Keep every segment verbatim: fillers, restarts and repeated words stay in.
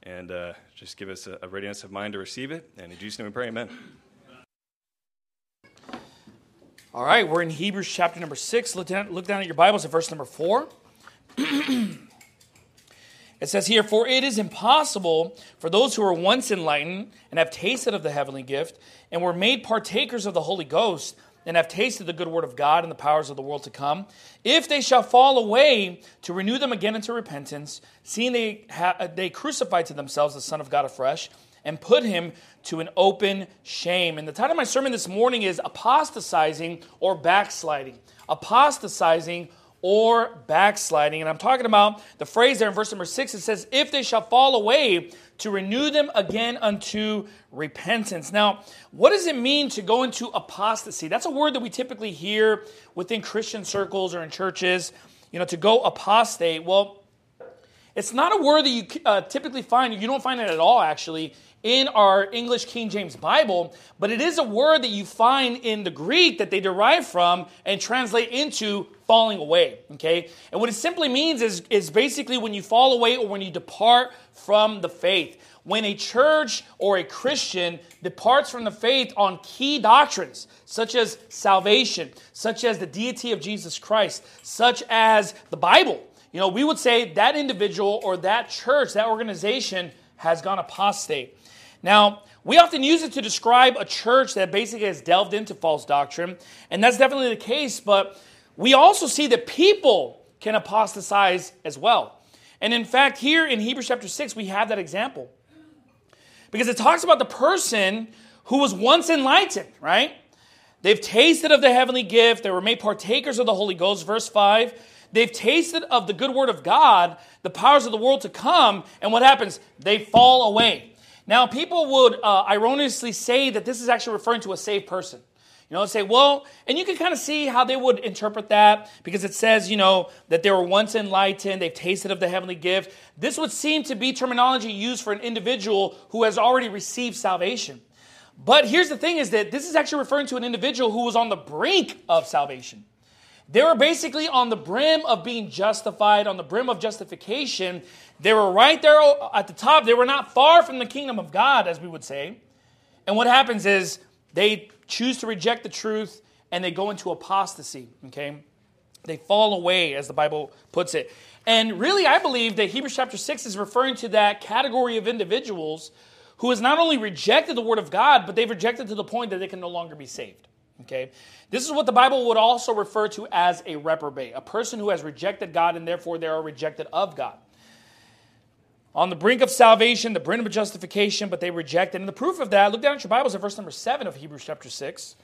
and uh, just give us a, a readiness of mind to receive it. And in Jesus' name we pray, amen. All right, we're in Hebrews chapter number six. Look down, look down at your Bibles at verse number four. It says here, "For it is impossible for those who were once enlightened and have tasted of the heavenly gift and were made partakers of the Holy Ghost and have tasted the good word of God and the powers of the world to come, if they shall fall away, to renew them again into repentance, seeing they ha- they crucified to themselves the Son of God afresh and put him to an open shame." And the title of my sermon this morning is Apostatizing or Backsliding. Apostatizing or backsliding. And I'm talking about the phrase there in verse number six. It says, "If they shall fall away, to renew them again unto repentance." Now, what does it mean to go into apostasy? That's a word that we typically hear within Christian circles or in churches, you know, to go apostate. Well, it's not a word that you uh, typically find. You don't find it at all, actually, in our English King James Bible, but it is a word that you find in the Greek that they derive from and translate into falling away, okay? And what it simply means is, is basically when you fall away or when you depart from the faith. When a church or a Christian departs from the faith on key doctrines, such as salvation, such as the deity of Jesus Christ, such as the Bible, you know, we would say that individual or that church, that organization has gone apostate. Now, we often use it to describe a church that basically has delved into false doctrine, and that's definitely the case, but we also see that people can apostatize as well. And in fact, here in Hebrews chapter six, we have that example. Because it talks about the person who was once enlightened, right? They've tasted of the heavenly gift, they were made partakers of the Holy Ghost, verse five. They've tasted of the good word of God, the powers of the world to come, and what happens? They fall away. Now, people would uh, ironically say that this is actually referring to a saved person. You know, say, well, and you can kind of see how they would interpret that because it says, you know, that they were once enlightened, they've tasted of the heavenly gift. This would seem to be terminology used for an individual who has already received salvation. But here's the thing is that this is actually referring to an individual who was on the brink of salvation. They were basically on the brim of being justified, on the brim of justification. They were right there at the top. They were not far from the kingdom of God, as we would say. And what happens is they choose to reject the truth and they go into apostasy, okay? They fall away, as the Bible puts it. And really, I believe that Hebrews chapter six is referring to that category of individuals who has not only rejected the word of God, but they've rejected to the point that they can no longer be saved. Okay, this is what the Bible would also refer to as a reprobate, a person who has rejected God and therefore they are rejected of God. On the brink of salvation, the brink of justification, but they rejected. And the proof of that, look down at your Bibles at verse number seven of Hebrews chapter six.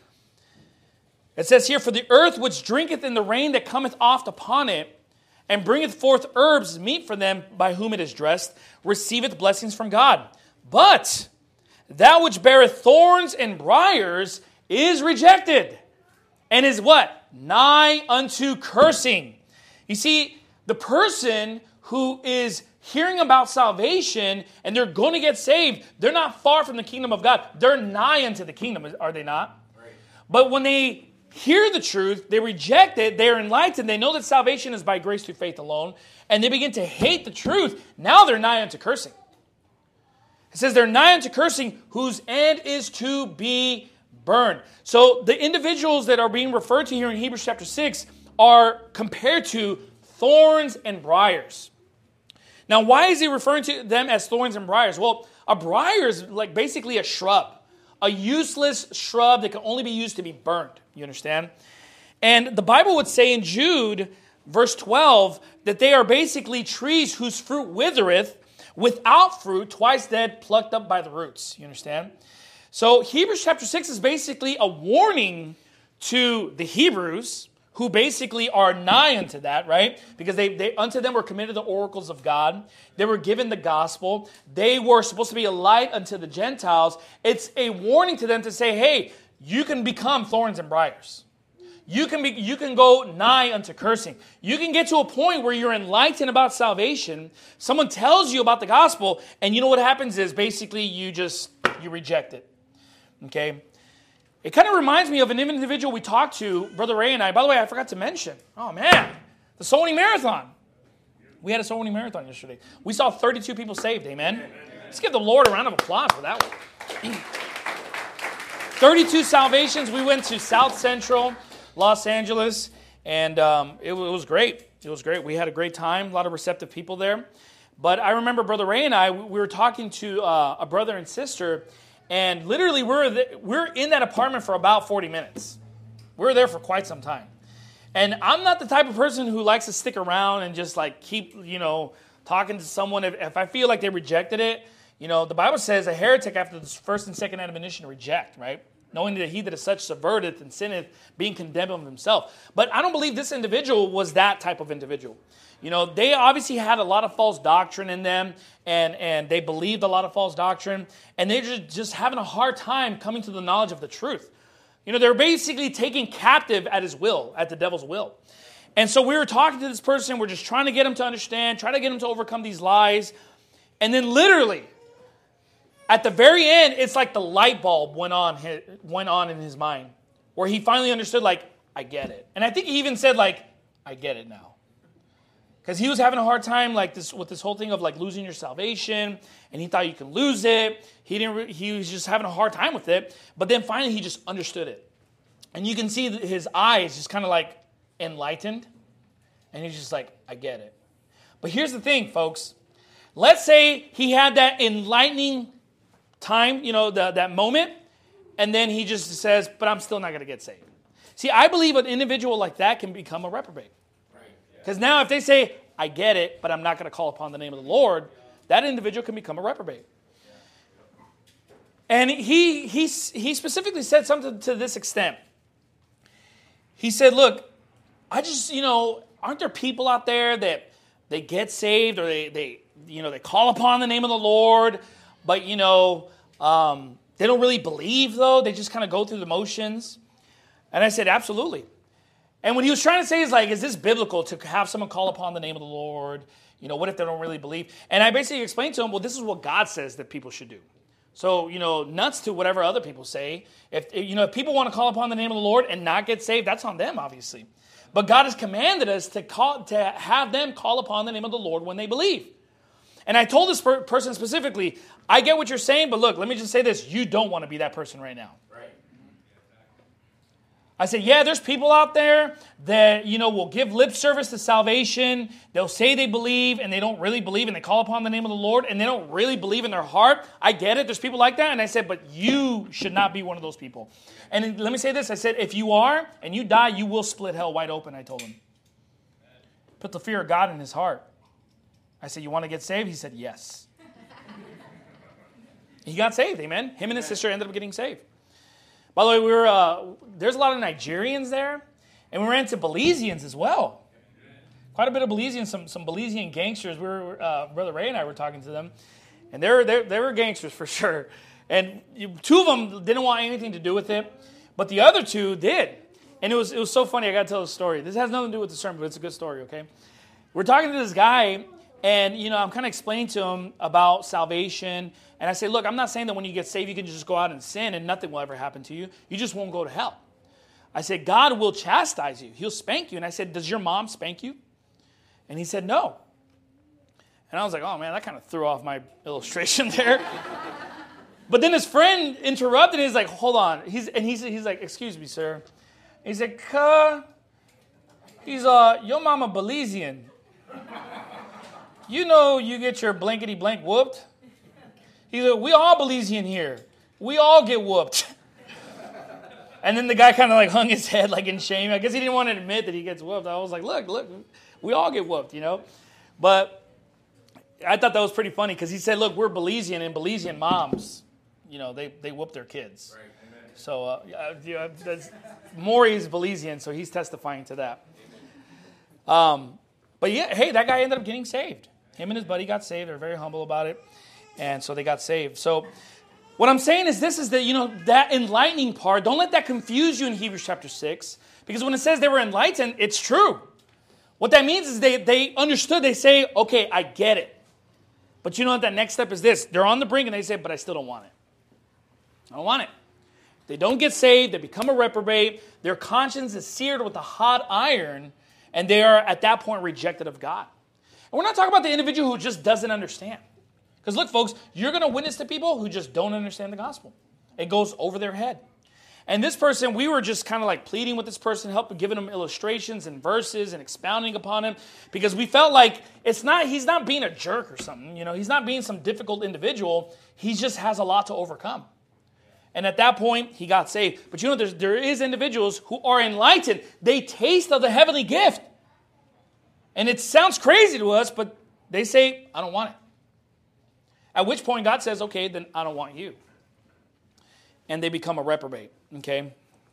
It says here, "For the earth which drinketh in the rain that cometh oft upon it, and bringeth forth herbs meet for them by whom it is dressed, receiveth blessings from God. But that which beareth thorns and briars is rejected, and is what? Nigh unto cursing." You see, the person who is hearing about salvation and they're going to get saved, they're not far from the kingdom of God. They're nigh unto the kingdom, are they not? Right. But when they hear the truth, they reject it, they're enlightened, they know that salvation is by grace through faith alone, and they begin to hate the truth, now they're nigh unto cursing. It says they're nigh unto cursing, whose end is to be burned. So the individuals that are being referred to here in Hebrews chapter six are compared to thorns and briars. Now, why is he referring to them as thorns and briars? Well, a briar is like basically a shrub, a useless shrub that can only be used to be burned. You understand? And the Bible would say in Jude, verse twelve, that they are basically trees whose fruit withereth, without fruit, twice dead, plucked up by the roots. You understand? So Hebrews chapter six is basically a warning to the Hebrews, who basically are nigh unto that, right? Because they, they unto them were committed the oracles of God. They were given the gospel. They were supposed to be a light unto the Gentiles. It's a warning to them to say, hey, you can become thorns and briars. You can be, you can go nigh unto cursing. You can get to a point where you're enlightened about salvation. Someone tells you about the gospel, and you know what happens is basically you just, you reject it. Okay? It kind of reminds me of an individual we talked to, Brother Ray and I. By the way, I forgot to mention. Oh, man. The Soul Winning Marathon. We had a Soul Winning Marathon yesterday. We saw thirty-two people saved. Amen? Amen. Let's give the Lord a round of applause for that one. thirty-two salvations. We went to South Central Los Angeles, and um, it, it was great. It was great. We had a great time, a lot of receptive people there. But I remember Brother Ray and I, we were talking to uh, a brother and sister, and literally we're, the, we're in that apartment for about forty minutes. We were there for quite some time. And I'm not the type of person who likes to stick around and just like keep, you know, talking to someone. If, if I feel like they rejected it, you know, the Bible says a heretic after the first and second admonition reject, right? Knowing that he that is such subverteth and sinneth, being condemned of himself. But I don't believe this individual was that type of individual. You know, they obviously had a lot of false doctrine in them, and, and they believed a lot of false doctrine, and they're just, just having a hard time coming to the knowledge of the truth. You know, they're basically taken captive at his will, at the devil's will. And so we were talking to this person, we're just trying to get him to understand, trying to get him to overcome these lies, and then literally, at the very end, it's like the light bulb went on went on in his mind, where he finally understood, like, I get it. And I think he even said, like, I get it now. Because he was having a hard time, like, this with this whole thing of, like, losing your salvation, and he thought you can lose it. He didn't. He was just having a hard time with it. But then finally, he just understood it. And you can see his eyes just kind of, like, enlightened. And he's just like, I get it. But here's the thing, folks. Let's say he had that enlightening time, you know, the, that moment, and then he just says, but I'm still not going to get saved. See, I believe an individual like that can become a reprobate. Because right. yeah. now if they say, I get it, but I'm not going to call upon the name of the Lord, that individual can become a reprobate. Yeah. And he, he, he specifically said something to this extent. He said, look, I just, you know, aren't there people out there that they get saved or they, they you know, they call upon the name of the Lord, but, you know, um, they don't really believe, though. They just kind of go through the motions. And I said, absolutely. And what he was trying to say is, like, is this biblical to have someone call upon the name of the Lord? You know, what if they don't really believe? And I basically explained to him, well, this is what God says that people should do. So, you know, nuts to whatever other people say. If, you know, if people want to call upon the name of the Lord and not get saved, that's on them, obviously. But God has commanded us to call, to have them call upon the name of the Lord when they believe. And I told this per- person specifically, I get what you're saying, but look, let me just say this. You don't want to be that person right now. Right. I said, yeah, there's people out there that, you know, will give lip service to salvation. They'll say they believe, and they don't really believe, and they call upon the name of the Lord, and they don't really believe in their heart. I get it. There's people like that. And I said, but you should not be one of those people. And let me say this. I said, if you are, and you die, you will split hell wide open, I told him. Put the fear of God in his heart. I said, you want to get saved? He said, yes. He got saved, amen. Him and his sister ended up getting saved. By the way, we were uh, there's a lot of Nigerians there, and we ran into Belizeans as well. Quite a bit of Belizeans, some some Belizean gangsters. We were uh, Brother Ray and I were talking to them, and they were they, they were gangsters for sure. And you, two of them didn't want anything to do with it, but the other two did. And it was it was so funny. I got to tell the story. This has nothing to do with the sermon, but it's a good story. Okay, we're talking to this guy. And, you know, I'm kind of explaining to him about salvation. And I say, look, I'm not saying that when you get saved, you can just go out and sin and nothing will ever happen to you. You just won't go to hell. I said, God will chastise you. He'll spank you. And I said, does your mom spank you? And he said, no. And I was like, oh, man, that kind of threw off my illustration there. But then his friend interrupted. And he's like, hold on. He's, and he's, he's like, excuse me, sir. He said, cuh. He's, uh, your mama Belizean. You know you get your blankety blank whooped. He's like, we all Belizean here. We all get whooped. And then the guy kind of like hung his head like in shame. I guess he didn't want to admit that he gets whooped. I was like, look, look, we all get whooped, you know. But I thought that was pretty funny because he said, look, we're Belizean, and Belizean moms, you know, they, they whoop their kids. Right. Amen. So uh, you know, that's, Maury's Belizean, so he's testifying to that. Um, but yeah, hey, that guy ended up getting saved. Him and his buddy got saved. They're very humble about it. And so they got saved. So what I'm saying is this is that, you know, that enlightening part, don't let that confuse you in Hebrews chapter six. Because when it says they were enlightened, it's true. What that means is they, they understood. They say, okay, I get it. But you know what? That next step is this. They're on the brink and they say, but I still don't want it. I don't want it. They don't get saved. They become a reprobate. Their conscience is seared with a hot iron. And they are, at that point, rejected of God. And we're not talking about the individual who just doesn't understand. Because look, folks, you're going to witness to people who just don't understand the gospel. It goes over their head. And this person, we were just kind of like pleading with this person, helping, giving him illustrations and verses and expounding upon him, because we felt like it's not, he's not being a jerk or something. You know, he's not being some difficult individual. He just has a lot to overcome. And at that point, he got saved. But you know, there's, there is individuals who are enlightened. They taste of the heavenly gift. And it sounds crazy to us, but they say, I don't want it. At which point God says, okay, then I don't want you. And they become a reprobate, okay?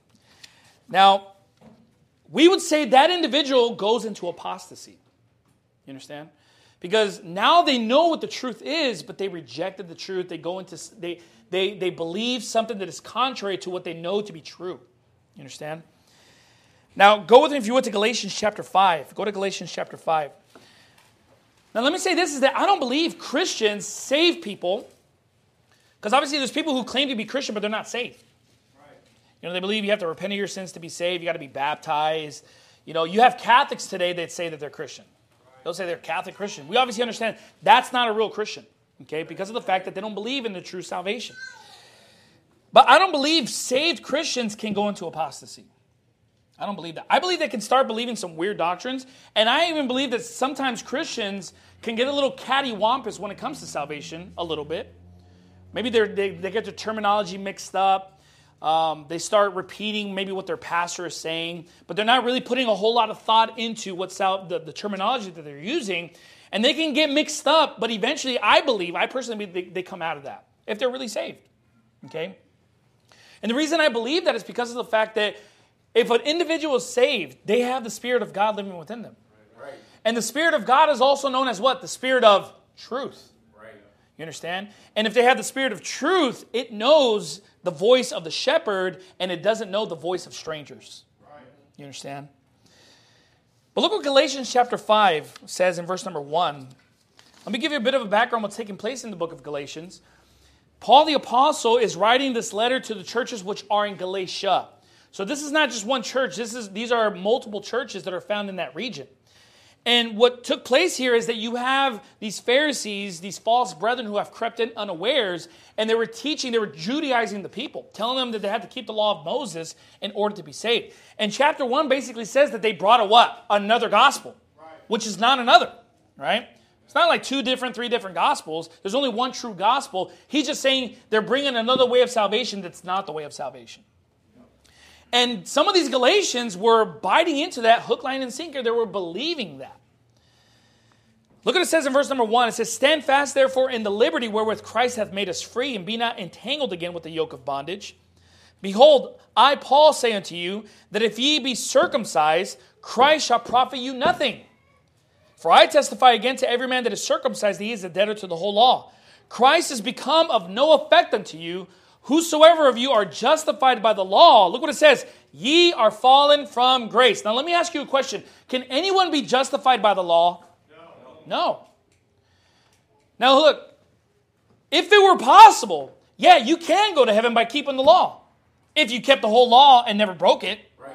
Now, we would say that individual goes into apostasy. You understand? Because now they know what the truth is, but they rejected the truth. They go into they they they believe something that is contrary to what they know to be true. You understand? Now, go with me if you would to Galatians chapter five. Go to Galatians chapter five. Now, let me say this, is that I don't believe Christians save people. Because obviously there's people who claim to be Christian, but they're not saved. Right. You know, they believe you have to repent of your sins to be saved. You got to be baptized. You know, you have Catholics today that say that they're Christian. Right. They'll say they're Catholic Christian. We obviously understand that's not a real Christian, okay, because of the fact that they don't believe in the true salvation. But I don't believe saved Christians can go into apostasy. I don't believe that. I believe they can start believing some weird doctrines, and I even believe that sometimes Christians can get a little cattywampus when it comes to salvation, a little bit. Maybe they they get their terminology mixed up. Um, they start repeating maybe what their pastor is saying, but they're not really putting a whole lot of thought into what's out, the, the terminology that they're using, and they can get mixed up. But eventually, I believe, I personally believe they, they come out of that if they're really saved. Okay, and the reason I believe that is because of the fact that if an individual is saved, they have the Spirit of God living within them, right. And the Spirit of God is also known as what? The Spirit of truth. You understand? And if they have the Spirit of truth, it knows the voice of the shepherd, and it doesn't know the voice of strangers. Right. You understand? But look what Galatians chapter five says in verse number one. Let me give you a bit of a background on what's taking place in the book of Galatians. Paul the Apostle is writing this letter to the churches which are in Galatia. So this is not just one church. This is These are multiple churches that are found in that region. And what took place here is that you have these Pharisees, these false brethren who have crept in unawares, and they were teaching, they were Judaizing the people, telling them that they had to keep the law of Moses in order to be saved. And chapter one basically says that they brought a what? Another gospel, right. Which is not another, right? It's not like two different, three different gospels. There's only one true gospel. He's just saying they're bringing another way of salvation that's not the way of salvation. And some of these Galatians were biting into that hook, line, and sinker. They were believing that. Look what it says in verse number one. It says, stand fast, therefore, in the liberty wherewith Christ hath made us free, and be not entangled again with the yoke of bondage. Behold, I, Paul, say unto you, that if ye be circumcised, Christ shall profit you nothing. For I testify again to every man that is circumcised, that he is a debtor to the whole law. Christ is become of no effect unto you. Whosoever of you are justified by the law, look what it says, ye are fallen from grace. Now let me ask you a question. Can anyone be justified by the law? No. No. Now look, if it were possible, yeah, you can go to heaven by keeping the law. If you kept the whole law and never broke it. Right.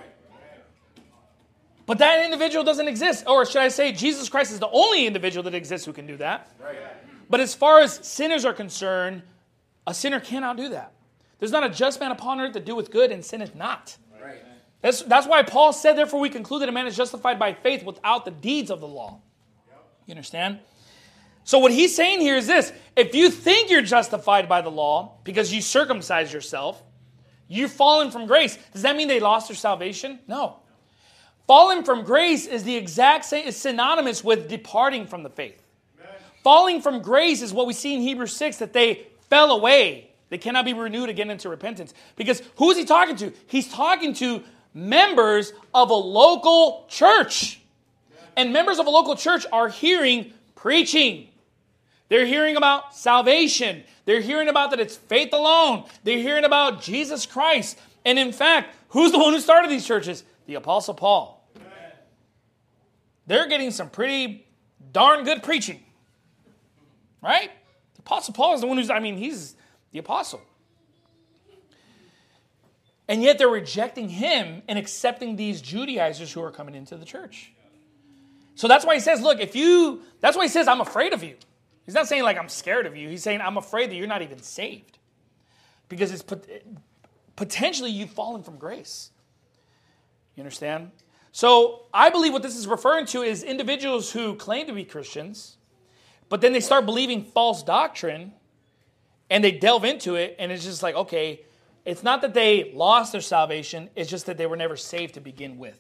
But that individual doesn't exist. Or should I say, Jesus Christ is the only individual that exists who can do that. Right. But as far as sinners are concerned, a sinner cannot do that. There's not a just man upon earth that doeth good and sinneth not. Right. That's, that's why Paul said, therefore we conclude that a man is justified by faith without the deeds of the law. Yep. You understand? So what he's saying here is this. If you think you're justified by the law because you circumcise yourself, you've fallen from grace. Does that mean they lost their salvation? No. Falling from grace is the exact same, is synonymous with departing from the faith. Amen. Falling from grace is what we see in Hebrews six, that they fell away. They cannot be renewed again into repentance. Because who is he talking to? He's talking to members of a local church. And members of a local church are hearing preaching. They're hearing about salvation. They're hearing about that it's faith alone. They're hearing about Jesus Christ. And in fact, who's the one who started these churches? The Apostle Paul. They're getting some pretty darn good preaching. Right? The Apostle Paul is the one who's, I mean, he's the apostle. And yet they're rejecting him and accepting these Judaizers who are coming into the church. So that's why he says, look, if you, that's why he says, I'm afraid of you. He's not saying like I'm scared of you. He's saying I'm afraid that you're not even saved. Because it's pot- potentially you've fallen from grace. You understand? So I believe what this is referring to is individuals who claim to be Christians, but then they start believing false doctrine and they delve into it, and it's just like, okay, it's not that they lost their salvation, it's just that they were never saved to begin with.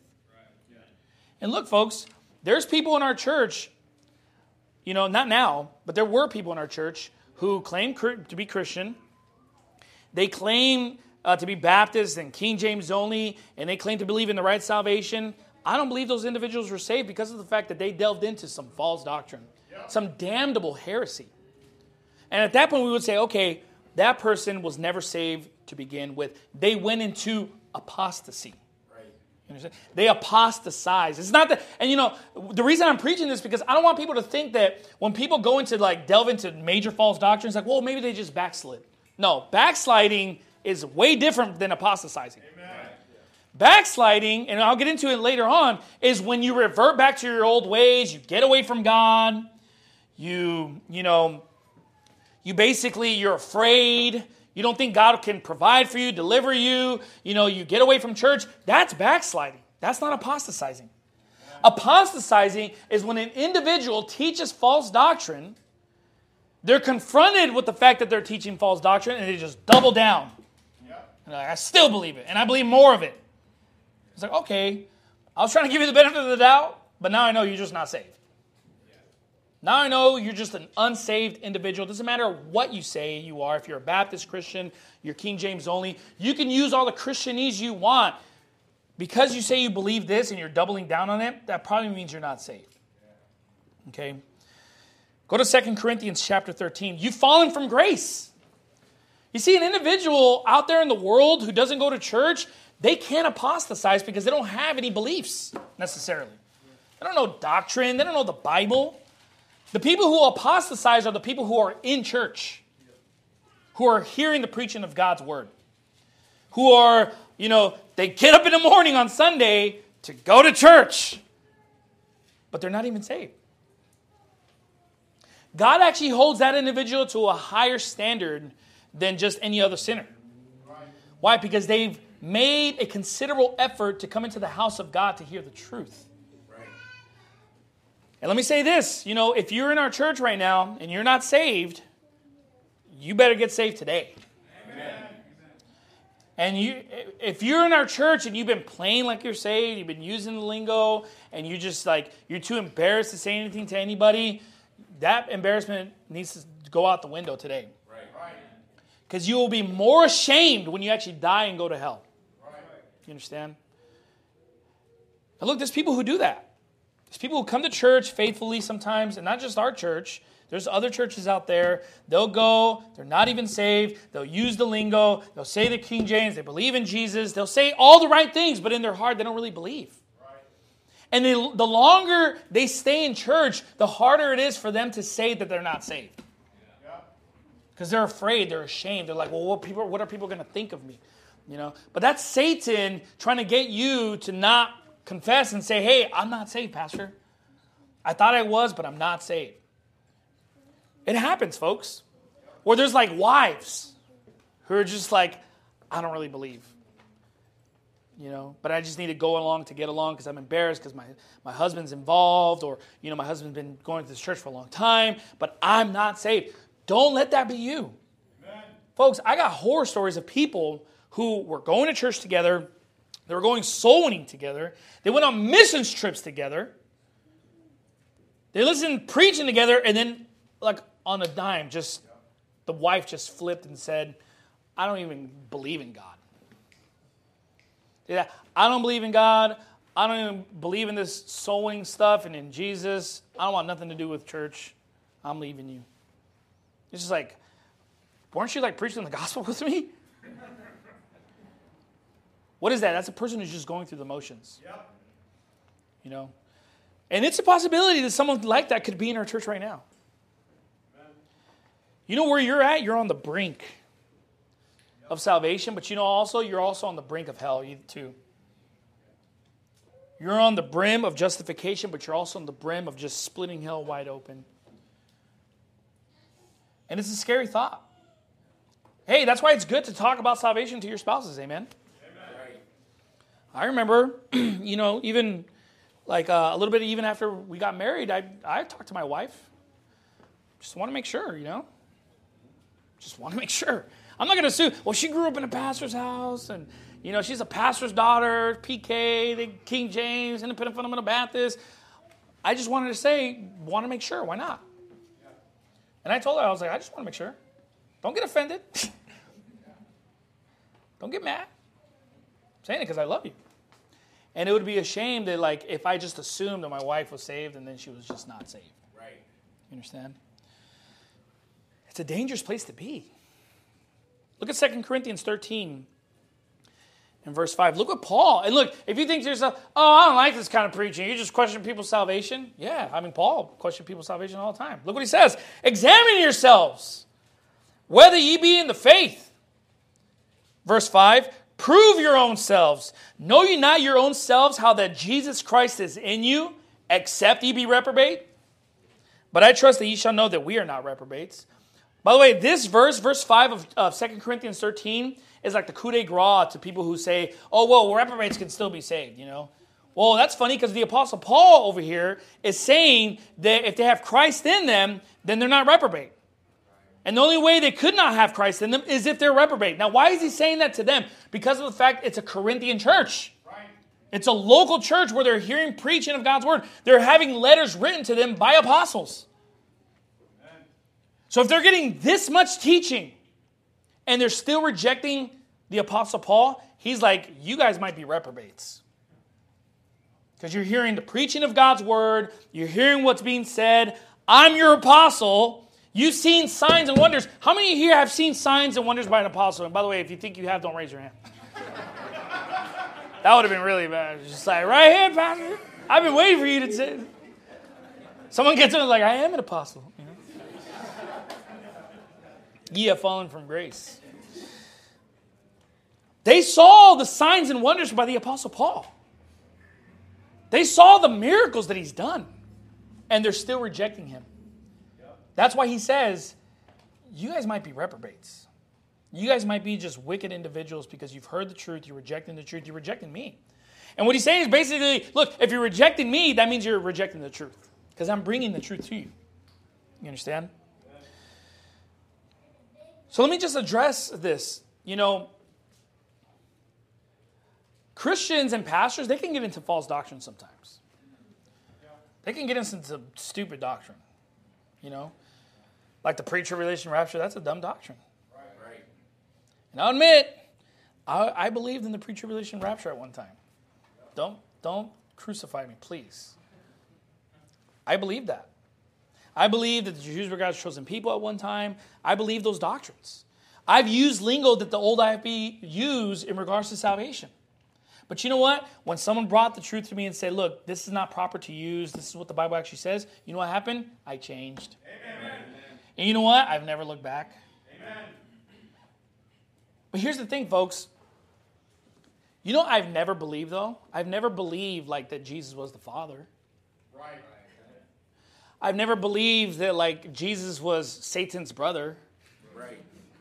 And look, folks, there's people in our church, you know, not now, but there were people in our church who claim to be Christian. They claim uh, to be Baptist and King James only, and they claim to believe in the right salvation. I don't believe those individuals were saved because of the fact that they delved into some false doctrine, some damnable heresy. And at that point, we would say, okay, that person was never saved to begin with. They went into apostasy. Right. You understand? They apostatized. It's not that, and you know, the reason I'm preaching this because I don't want people to think that when people go into like delve into major false doctrines, like, well, maybe they just backslid. No, backsliding is way different than apostatizing. Amen. Backsliding, and I'll get into it later on, is when you revert back to your old ways, you get away from God, you, you know, you basically, you're afraid, you don't think God can provide for you, deliver you, you know, you get away from church. That's backsliding. That's not apostatizing. Apostatizing is when an individual teaches false doctrine, they're confronted with the fact that they're teaching false doctrine, and they just double down. And like, I still believe it, and I believe more of it. It's like, okay, I was trying to give you the benefit of the doubt, but now I know you're just not saved. Now I know you're just an unsaved individual. It doesn't matter what you say you are. If you're a Baptist Christian, you're King James only. You can use all the Christianese you want. Because you say you believe this and you're doubling down on it, that probably means you're not saved. Okay? Go to Second Corinthians chapter thirteen. You've fallen from grace. You see, an individual out there in the world who doesn't go to church, they can't apostatize because they don't have any beliefs necessarily. They don't know doctrine. They don't know the Bible. The people who apostatize are the people who are in church, who are hearing the preaching of God's word, who are, you know, they get up in the morning on Sunday to go to church, but they're not even saved. God actually holds that individual to a higher standard than just any other sinner. Why? Because they've made a considerable effort to come into the house of God to hear the truth. And let me say this, you know, if you're in our church right now and you're not saved, you better get saved today. Amen. And you, if you're in our church and you've been playing like you're saved, you've been using the lingo, and you just like, you're too embarrassed to say anything to anybody, that embarrassment needs to go out the window today. Because you will be more ashamed when you actually die and go to hell. You understand? And look, there's people who do that. There's people who come to church faithfully sometimes, and not just our church. There's other churches out there. They'll go, they're not even saved. They'll use the lingo. They'll say the King James. They believe in Jesus. They'll say all the right things, but in their heart, they don't really believe. Right. And they, the longer they stay in church, the harder it is for them to say that they're not saved. Because they're afraid, they're ashamed. They're like, well, what, people, what are people going to think of me? You know. But that's Satan trying to get you to not confess and say, hey, I'm not saved, Pastor. I thought I was, but I'm not saved. It happens, folks. Or there's like wives who are just like, I don't really believe. You know, but I just need to go along to get along because I'm embarrassed because my, my husband's involved, or, you know, my husband's been going to this church for a long time, but I'm not saved. Don't let that be you. Amen. Folks, I got horror stories of people who were going to church together. They were going soul winning together. They went on missions trips together. They listened preaching together, and then, like on a dime, just the wife just flipped and said, I don't even believe in God. Yeah, I don't believe in God. I don't even believe in this soul winning stuff and in Jesus. I don't want nothing to do with church. I'm leaving you. It's just like, weren't you like preaching the gospel with me? What is that? That's a person who's just going through the motions. Yep. You know? And it's a possibility that someone like that could be in our church right now. Amen. You know where you're at? You're on the brink of salvation, but you know also, you're also on the brink of hell too. You're on the brim of justification, but you're also on the brim of just splitting hell wide open. And it's a scary thought. Hey, that's why it's good to talk about salvation to your spouses, amen? Amen. I remember, you know, even like uh, a little bit even after we got married, I, I talked to my wife. Just want to make sure, you know? Just want to make sure. I'm not going to assume, well, she grew up in a pastor's house, and, you know, she's a pastor's daughter, P K, the King James, Independent Fundamental Baptist. I just wanted to say, want to make sure. Why not? And I told her, I was like, I just want to make sure. Don't get offended. Don't get mad. I'm saying it because I love you. And it would be a shame that, like, if I just assumed that my wife was saved and then she was just not saved. Right. You understand? It's a dangerous place to be. Look at Second Corinthians thirteen and verse five. Look what Paul, and look, if you think to yourself, oh, I don't like this kind of preaching. You just question people's salvation. Yeah, I mean, Paul questioned people's salvation all the time. Look what he says. Examine yourselves, whether ye be in the faith. Verse five, prove your own selves. Know ye not your own selves how that Jesus Christ is in you, except ye be reprobate? But I trust that ye shall know that we are not reprobates. By the way, this verse, verse five of, of Second Corinthians thirteen, is like the coup de grace to people who say, oh, well, reprobates can still be saved, you know. Well, that's funny because the Apostle Paul over here is saying that if they have Christ in them, then they're not reprobate. And the only way they could not have Christ in them is if they're reprobate. Now, why is he saying that to them? Because of the fact it's a Corinthian church. Right. It's a local church where they're hearing preaching of God's word. They're having letters written to them by apostles. Amen. So if they're getting this much teaching and they're still rejecting the Apostle Paul, he's like, you guys might be reprobates. Because you're hearing the preaching of God's word. You're hearing what's being said. I'm your apostle. You've seen signs and wonders. How many here have seen signs and wonders by an apostle? And by the way, if you think you have, don't raise your hand. That would have been really bad. Just like, right here, Pastor. I've been waiting for you to say it. Someone gets in and is like, I am an apostle. You know? Ye have fallen from grace. They saw the signs and wonders by the Apostle Paul. They saw the miracles that he's done. And they're still rejecting him. That's why he says, you guys might be reprobates. You guys might be just wicked individuals because you've heard the truth, you're rejecting the truth, you're rejecting me. And what he's saying is basically, look, if you're rejecting me, that means you're rejecting the truth. Because I'm bringing the truth to you. You understand? So let me just address this. You know, Christians and pastors, they can get into false doctrine sometimes. They can get into some stupid doctrine. You know, like the pre-tribulation rapture, that's a dumb doctrine. Right, right. And I'll admit, I, I believed in the pre-tribulation rapture at one time. Yep. Don't, don't crucify me, please. I believe that. I believe that the Jews were God's chosen people at one time. I believe those doctrines. I've used lingo that the old I F B used in regards to salvation. But you know what? When someone brought the truth to me and said, look, this is not proper to use. This is what the Bible actually says. You know what happened? I changed. Amen. And you know what? I've never looked back. Amen. But here's the thing, folks. You know I've never believed, though? I've never believed, like, that Jesus was the Father. Right. I've never believed that, like, Jesus was Satan's brother. Right.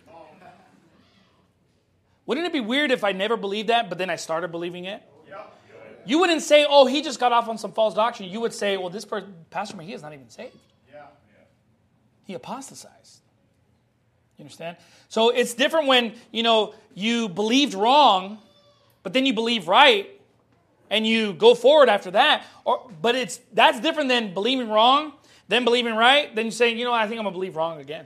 Wouldn't it be weird if I never believed that, but then I started believing it? Yep. You wouldn't say, oh, he just got off on some false doctrine. You would say, well, this person, Pastor Mejia is not even saved. Yeah. Yeah. He apostatized. You understand? So it's different when, you know, you believed wrong, but then you believe right, and you go forward after that. Or, but it's that's different than believing wrong, then believing right, then you say, you know, I think I'm going to believe wrong again.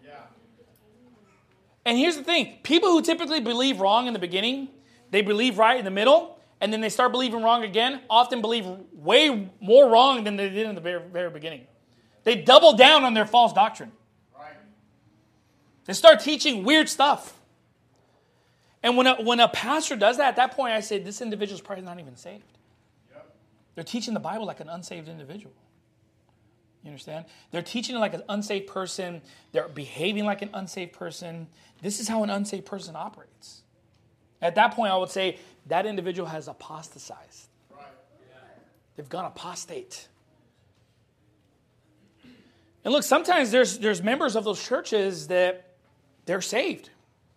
And here's the thing. People who typically believe wrong in the beginning, they believe right in the middle, and then they start believing wrong again, often believe way more wrong than they did in the very, very beginning. They double down on their false doctrine. Right. They start teaching weird stuff. And when a, when a pastor does that, at that point I say, this individual is probably not even saved. Yep. They're teaching the Bible like an unsaved individual. You understand? They're teaching it like an unsaved person. They're behaving like an unsaved person. This is how an unsaved person operates. At that point, I would say that individual has apostatized. Right. Yeah. They've gone apostate. And look, sometimes there's there's members of those churches that they're saved.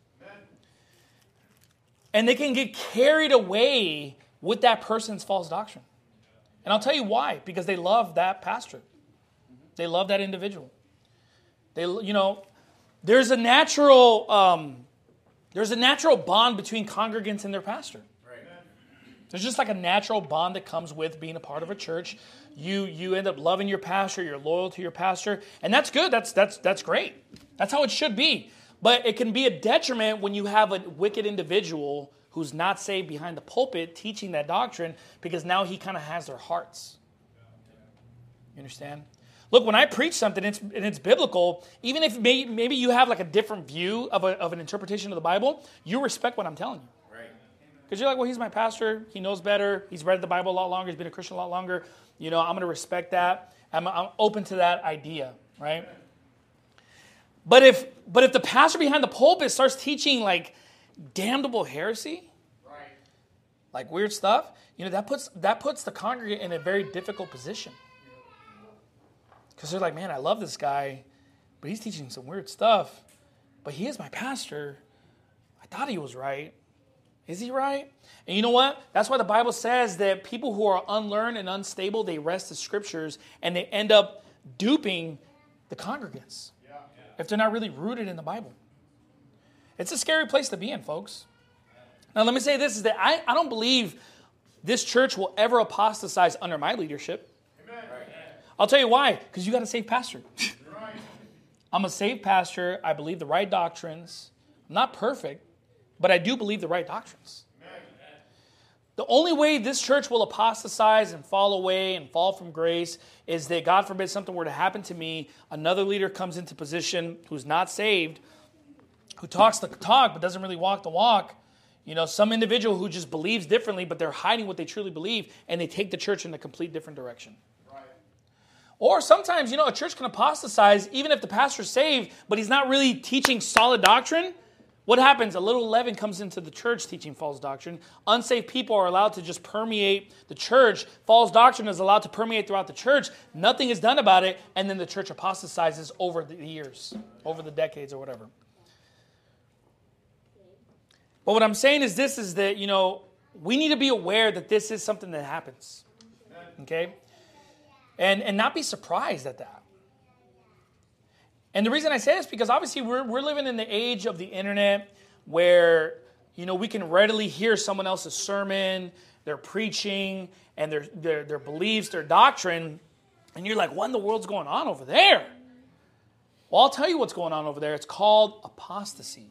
And they can get carried away with that person's false doctrine. And I'll tell you why. Because they love that pastor. They love that individual. They, you know, there's a natural, um, there's a natural bond between congregants and their pastor. Right. There's just like a natural bond that comes with being a part of a church. You you end up loving your pastor. You're loyal to your pastor, and that's good. That's that's that's great. That's how it should be. But it can be a detriment when you have a wicked individual who's not saved behind the pulpit teaching that doctrine, because now he kind of has their hearts. You understand? Look, when I preach something it's, and it's biblical, even if may, maybe you have like a different view of, a, of an interpretation of the Bible, you respect what I'm telling you. Right. Because you're like, well, he's my pastor. He knows better. He's read the Bible a lot longer. He's been a Christian a lot longer. You know, I'm going to respect that. I'm, I'm open to that idea, right? But if but if the pastor behind the pulpit starts teaching like damnable heresy, right, like weird stuff, you know, that puts that puts the congregant in a very difficult position. Because they're like, man, I love this guy, but he's teaching some weird stuff. But he is my pastor. I thought he was right. Is he right? And you know what? That's why the Bible says that people who are unlearned and unstable, they wrest the scriptures and they end up duping the congregants. Yeah. Yeah. If they're not really rooted in the Bible. It's a scary place to be in, folks. Now, let me say this, is that I, I don't believe this church will ever apostatize under my leadership. Amen. I'll tell you why. Because you got a saved pastor. Right. I'm a saved pastor. I believe the right doctrines. I'm not perfect, but I do believe the right doctrines. Amen. The only way this church will apostatize and fall away and fall from grace is that, God forbid, something were to happen to me, another leader comes into position who's not saved, who talks the talk but doesn't really walk the walk. You know, some individual who just believes differently, but they're hiding what they truly believe, and they take the church in a complete different direction. Right. Or sometimes, you know, a church can apostatize even if the pastor's saved, but he's not really teaching solid doctrine. What happens? A little leaven comes into the church teaching false doctrine. Unsaved people are allowed to just permeate the church. False doctrine is allowed to permeate throughout the church. Nothing is done about it, and then the church apostatizes over the years, over the decades or whatever. But what I'm saying is this, is that, you know, we need to be aware that this is something that happens. Okay? And and not be surprised at that. And the reason I say this is because obviously we're we're living in the age of the internet where, you know, we can readily hear someone else's sermon, their preaching, and their their their beliefs, their doctrine, and you're like, what in the world's going on over there? Well, I'll tell you what's going on over there. It's called apostasy.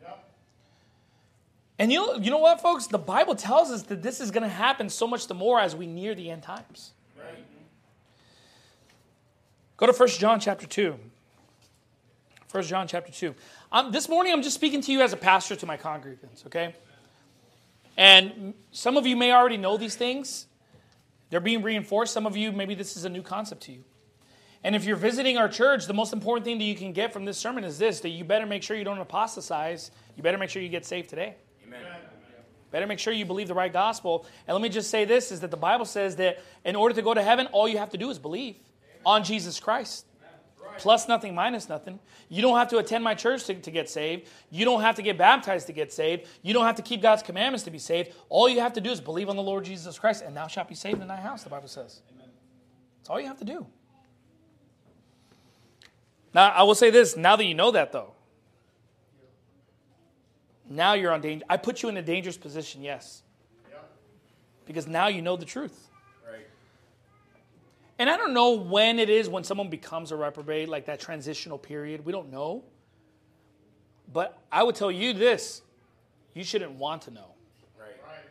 And you know, you know what, folks? The Bible tells us that this is going to happen so much the more as we near the end times. Right. Go to First John chapter two. First John chapter two. Um, this morning I'm just speaking to you as a pastor to my congregants, okay? And some of you may already know these things. They're being reinforced. Some of you, maybe this is a new concept to you. And if you're visiting our church, the most important thing that you can get from this sermon is this, that you better make sure you don't apostatize. You better make sure you get saved today. Amen. Better make sure you believe the right gospel. And let me just say this, is that the Bible says that in order to go to heaven, all you have to do is believe on Jesus Christ. Plus nothing, minus nothing. You don't have to attend my church to, to get saved. You don't have to get baptized to get saved. You don't have to keep God's commandments to be saved. All you have to do is believe on the Lord Jesus Christ, and thou shalt be saved in thy house, the Bible says. Amen. That's all you have to do. Now, I will say this, now that you know that, though, now you're on danger. I put you in a dangerous position, yes. Yep. Because now you know the truth. Right. And I don't know when it is when someone becomes a reprobate, like that transitional period. We don't know. But I would tell you this. You shouldn't want to know. Right.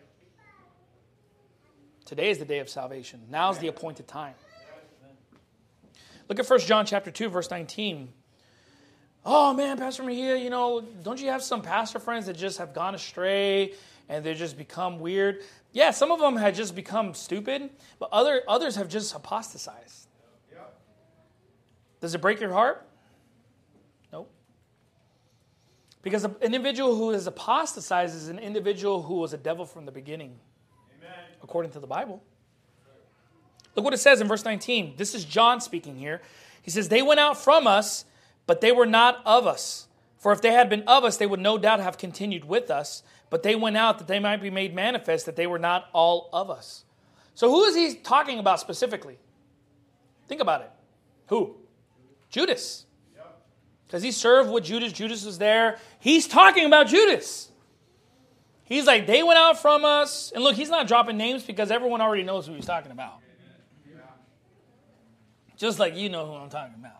Today is the day of salvation. Now is the appointed time. Look at First John chapter two, verse nineteen. Oh, man, Pastor Mejia, you know, don't you have some pastor friends that just have gone astray and they just become weird? Yeah, some of them have just become stupid, but other others have just apostatized. Yep. Does it break your heart? Nope. Because an individual who is apostatized is an individual who was a devil from the beginning, Amen. According to the Bible. Look what it says in verse nineteen. This is John speaking here. He says, they went out from us, but they were not of us. For if they had been of us, they would no doubt have continued with us. But they went out that they might be made manifest that they were not all of us. So who is he talking about specifically? Think about it. Who? Judas. Because he served with Judas. Judas was there. He's talking about Judas. He's like, they went out from us. And look, he's not dropping names because everyone already knows who he's talking about. Just like you know who I'm talking about.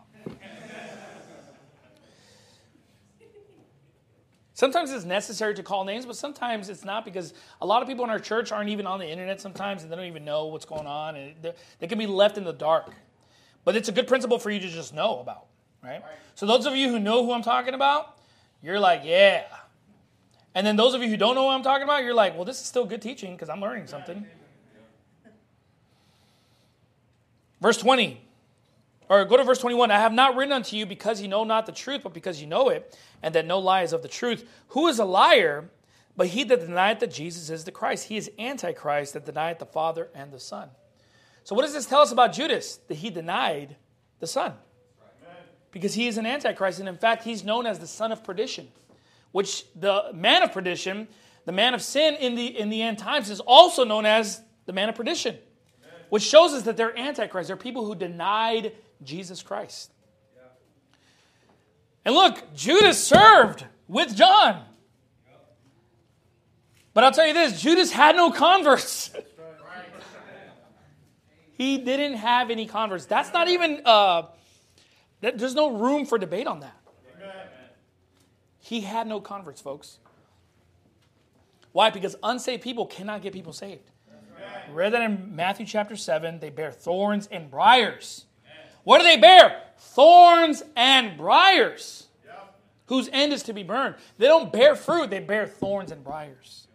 Sometimes it's necessary to call names, but sometimes it's not, because a lot of people in our church aren't even on the internet sometimes, and they don't even know what's going on, and they can be left in the dark. But it's a good principle for you to just know about, right? So those of you who know who I'm talking about, you're like, yeah. And then those of you who don't know what I'm talking about, you're like, well, this is still good teaching because I'm learning something. Verse twenty. Or go to verse twenty-one. I have not written unto you because you know not the truth, but because you know it, and that no lie is of the truth. Who is a liar, but he that denieth that Jesus is the Christ? He is Antichrist that denieth the Father and the Son. So what does this tell us about Judas? That he denied the Son. Because he is an Antichrist, and in fact, he's known as the son of perdition. Which the man of perdition, the man of sin in the, in the end times, is also known as the man of perdition. Which shows us that they're Antichrist. They're people who denied Jesus Christ. Yeah. And look, Judas served with John. But I'll tell you this, Judas had no converts. He didn't have any converts. That's not even, uh, that, there's no room for debate on that. Amen. He had no converts, folks. Why? Because unsaved people cannot get people saved. Amen. Read that in Matthew chapter seven, they bear thorns and briars. What do they bear? Thorns and briars, yep. Whose end is to be burned. They don't bear fruit, they bear thorns and briars.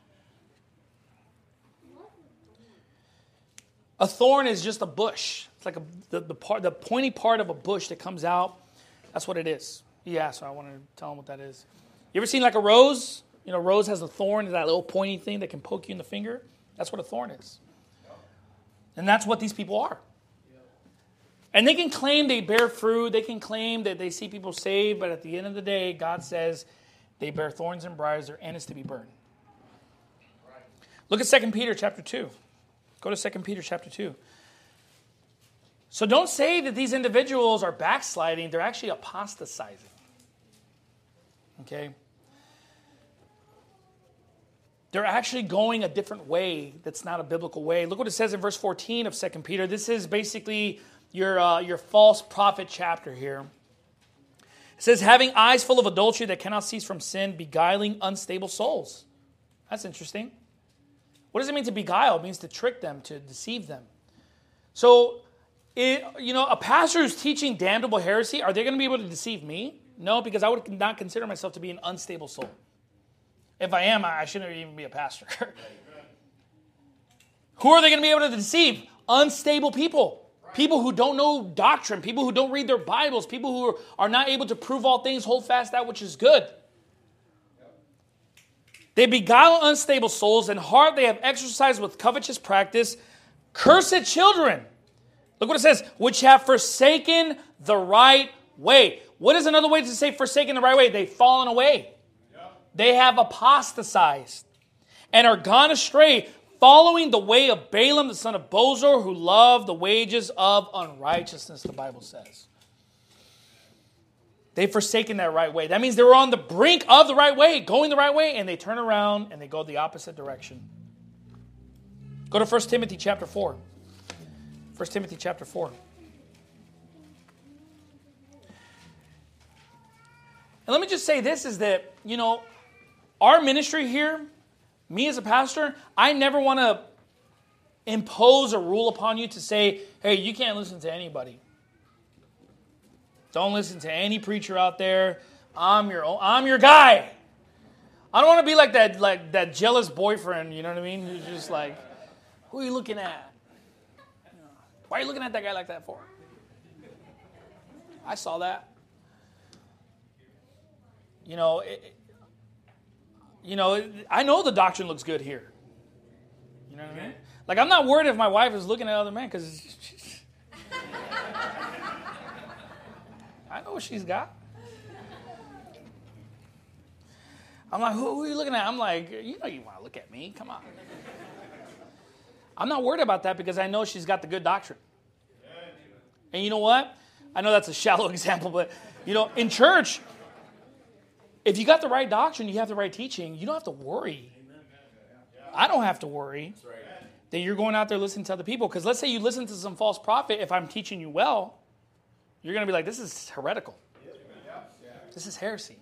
A thorn is just a bush. It's like a, the, the, part, the pointy part of a bush that comes out. That's what it is. Yeah, so I want to tell them what that is. You ever seen like a rose? You know, a rose has a thorn, that little pointy thing that can poke you in the finger. That's what a thorn is. And that's what these people are. And they can claim they bear fruit. They can claim that they see people saved. But at the end of the day, God says they bear thorns and briars. Their end is to be burned. Look at Second Peter chapter two. Go to Second Peter chapter two. So don't say that these individuals are backsliding. They're actually apostatizing. Okay? They're actually going a different way that's not a biblical way. Look what it says in verse fourteen of Second Peter. This is basically your, uh, your false prophet chapter here. It says, having eyes full of adultery that cannot cease from sin, beguiling unstable souls. That's interesting. What does it mean to beguile? It means to trick them, to deceive them. So, it, you know, a pastor who's teaching damnable heresy, are they going to be able to deceive me? No, because I would not consider myself to be an unstable soul. If I am, I shouldn't even be a pastor. Who are they going to be able to deceive? Unstable people. People who don't know doctrine. People who don't read their Bibles. People who are not able to prove all things, hold fast that which is good. They beguile unstable souls, and heart they have exercised with covetous practice. Cursed children. Look what it says. Which have forsaken the right way. What is another way to say forsaken the right way? They've fallen away. They have apostatized and are gone astray, following the way of Balaam, the son of Bozor, who loved the wages of unrighteousness, the Bible says. They've forsaken that right way. That means they were on the brink of the right way, going the right way, and they turn around and they go the opposite direction. Go to First Timothy chapter four. First Timothy chapter four. And let me just say this is that, you know, our ministry here, me as a pastor, I never want to impose a rule upon you to say, hey, you can't listen to anybody. Don't listen to any preacher out there. I'm your I'm your guy. I don't want to be like that like that jealous boyfriend, you know what I mean? Who's just like, who are you looking at? Why are you looking at that guy like that for? I saw that. You know, it, you know, I know the doctrine looks good here. You know what I mean? Like, I'm not worried if my wife is looking at other men because I know what she's got. I'm like, who, who are you looking at? I'm like, you know you want to look at me. Come on. I'm not worried about that because I know she's got the good doctrine. And you know what? I know that's a shallow example, but, you know, in church, if you got the right doctrine, you have the right teaching, you don't have to worry. I don't have to worry that you're going out there listening to other people. Because let's say you listen to some false prophet, if I'm teaching you well, you're going to be like, this is heretical. This is heresy.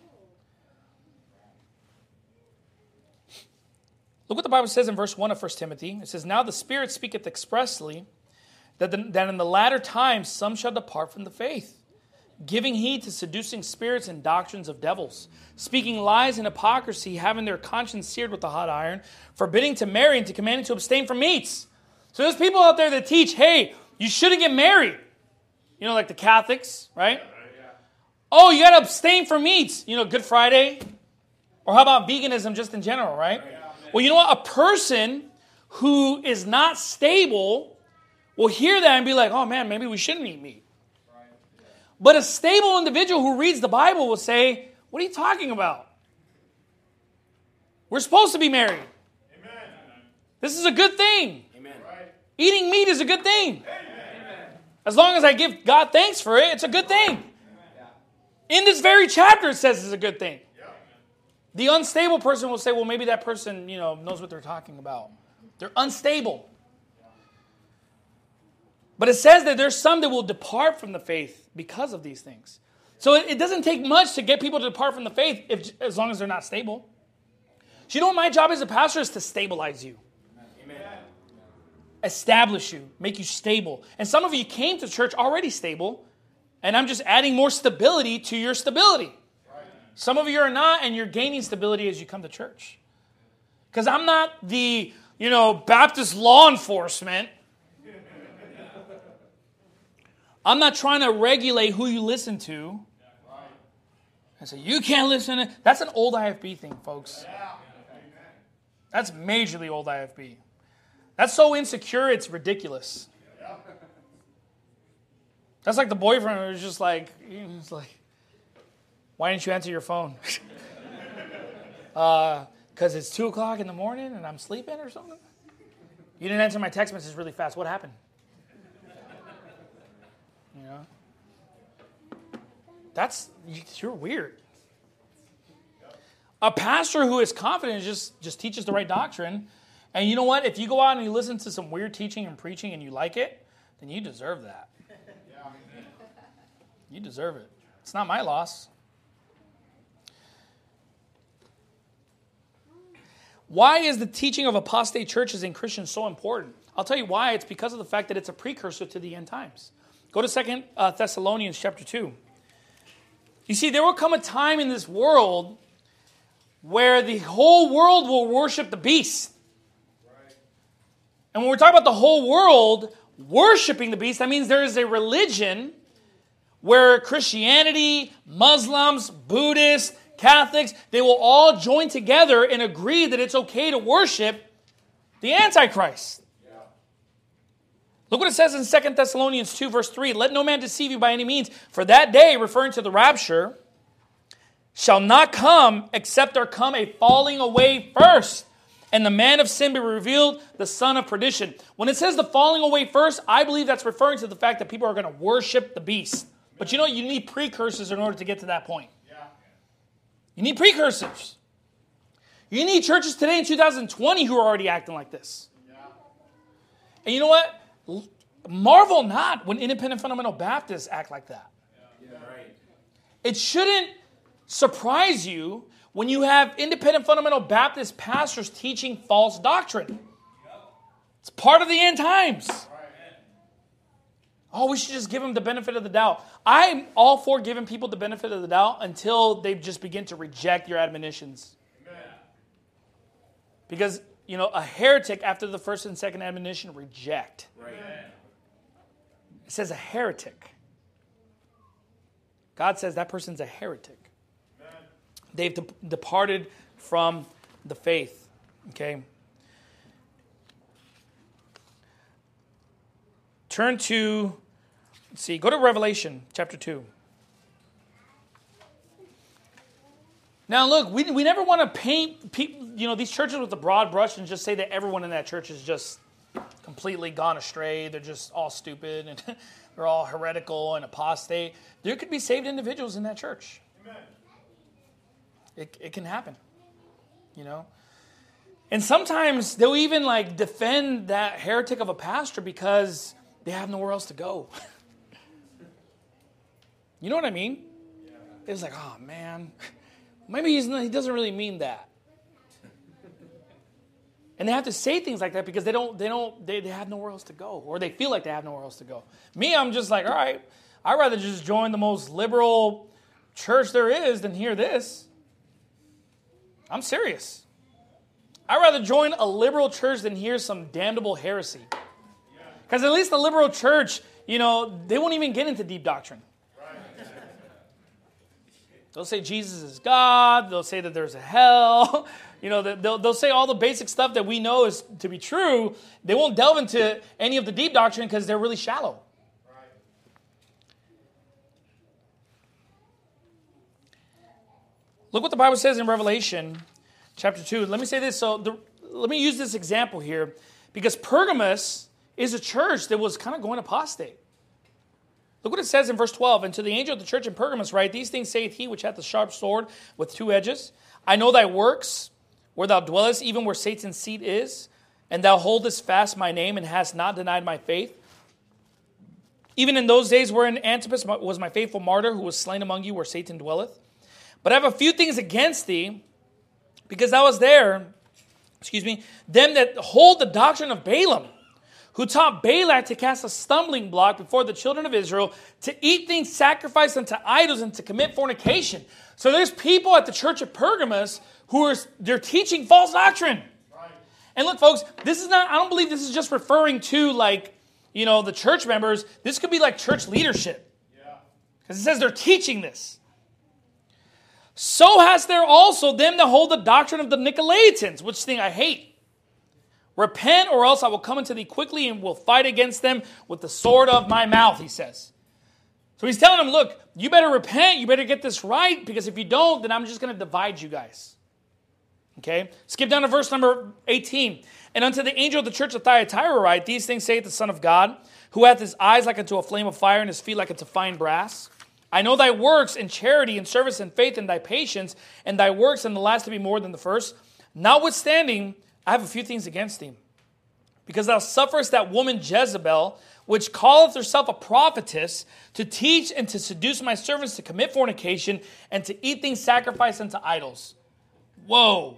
Look what the Bible says in verse one of First Timothy. It says, now the Spirit speaketh expressly that, the, that in the latter times some shall depart from the faith, giving heed to seducing spirits and doctrines of devils, speaking lies and hypocrisy, having their conscience seared with a hot iron, forbidding to marry and to commanding to abstain from meats. So there's people out there that teach, hey, you shouldn't get married. You know, like the Catholics, right? Oh, you got to abstain from meats. You know, Good Friday. Or how about veganism just in general, right? Well, you know what? A person who is not stable will hear that and be like, oh man, maybe we shouldn't eat meat. But a stable individual who reads the Bible will say, what are you talking about? We're supposed to be married. Amen. This is a good thing. Amen. Eating meat is a good thing. Amen. As long as I give God thanks for it, it's a good thing. Amen. In this very chapter, it says it's a good thing. The unstable person will say, well, maybe that person, you know, knows what they're talking about. They're unstable. But it says that there's some that will depart from the faith because of these things. So it, it doesn't take much to get people to depart from the faith if, as long as they're not stable. So you know what my job as a pastor is to stabilize you. Amen. Establish you, make you stable. And some of you came to church already stable, and I'm just adding more stability to your stability. Some of you are not, and you're gaining stability as you come to church. Because I'm not the, you know, Baptist law enforcement. I'm not trying to regulate who you listen to. I say, you can't listen to... That's an old I F B thing, folks. That's majorly old I F B. That's so insecure, it's ridiculous. That's like the boyfriend who's just like... He's like, why didn't you answer your phone? uh, because it's two o'clock in the morning and I'm sleeping or something? You didn't answer my text message really fast. What happened? You know? That's, you're weird. A pastor who is confident just, just teaches the right doctrine. And you know what? If you go out and you listen to some weird teaching and preaching and you like it, then you deserve that. You deserve it. It's not my loss. Why is the teaching of apostate churches and Christians so important? I'll tell you why. It's because of the fact that it's a precursor to the end times. Go to Second Thessalonians chapter two. You see, there will come a time in this world where the whole world will worship the beast. Right. And when we're talking about the whole world worshiping the beast, that means there is a religion where Christianity, Muslims, Buddhists, Catholics, they will all join together and agree that it's okay to worship the Antichrist. Yeah. Look what it says in Second Thessalonians two, verse three. Let no man deceive you by any means, for that day, referring to the rapture, shall not come except there come a falling away first, and the man of sin be revealed, the son of perdition. When it says the falling away first, I believe that's referring to the fact that people are going to worship the beast. But you know, you need precursors in order to get to that point. You need precursors. You need churches today in two thousand twenty who are already acting like this. Yeah. And you know what? Marvel not when independent fundamental Baptists act like that. Yeah. Yeah. Right. It shouldn't surprise you when you have independent fundamental Baptist pastors teaching false doctrine. It's part of the end times. Oh, we should just give them the benefit of the doubt. I'm all for giving people the benefit of the doubt until they just begin to reject your admonitions. Amen. Because, you know, a heretic after the first and second admonition reject. Right. It says a heretic. God says that person's a heretic. Amen. They've de- departed from the faith. Okay? Turn to, let's see, go to Revelation chapter two. Now, look, we we never want to paint people, you know, these churches with a broad brush and just say that everyone in that church is just completely gone astray. They're just all stupid and they're all heretical and apostate. There could be saved individuals in that church. Amen. It it can happen, you know. And sometimes they'll even like defend that heretic of a pastor because they have nowhere else to go. You know what I mean? Yeah. It's like, oh man, maybe he's not, he doesn't really mean that. And they have to say things like that because they don't, they don't, they, they have nowhere else to go, or they feel like they have nowhere else to go. Me, I'm just like, all right, I'd rather just join the most liberal church there is than hear this. I'm serious. I'd rather join a liberal church than hear some damnable heresy. Because at least the liberal church, you know, they won't even get into deep doctrine. They'll say Jesus is God. They'll say that there's a hell. You know, they'll, they'll say all the basic stuff that we know is to be true. They won't delve into any of the deep doctrine because they're really shallow. Look what the Bible says in Revelation chapter two. Let me say this. So the, let me use this example here because Pergamos is a church that was kind of going apostate. Look what it says in verse twelve. And to the angel of the church in Pergamos write, these things saith he which hath the sharp sword with two edges. I know thy works, where thou dwellest, even where Satan's seat is, and thou holdest fast my name and hast not denied my faith. Even in those days wherein Antipas was my faithful martyr, who was slain among you where Satan dwelleth. But I have a few things against thee, because thou was there, excuse me, them that hold the doctrine of Balaam, who taught Balak to cast a stumbling block before the children of Israel, to eat things sacrificed unto idols and to commit fornication. So there's people at the church of Pergamos who are they're teaching false doctrine. Right. And look, folks, this is not, I don't believe this is just referring to like, you know, the church members. This could be like church leadership. Yeah. Because it says they're teaching this. So has there also them that hold the doctrine of the Nicolaitans, which thing I hate. Repent, or else I will come unto thee quickly and will fight against them with the sword of my mouth, he says. So he's telling them, look, you better repent, you better get this right, because if you don't, then I'm just going to divide you guys. Okay? Skip down to verse number eighteen. And unto the angel of the church of Thyatira write, these things saith the Son of God, who hath his eyes like unto a flame of fire and his feet like unto fine brass. I know thy works in charity and service and faith and thy patience, and thy works in the last to be more than the first. Notwithstanding, I have a few things against thee. Because thou sufferest that woman Jezebel, which calleth herself a prophetess, to teach and to seduce my servants to commit fornication and to eat things sacrificed unto idols. Whoa.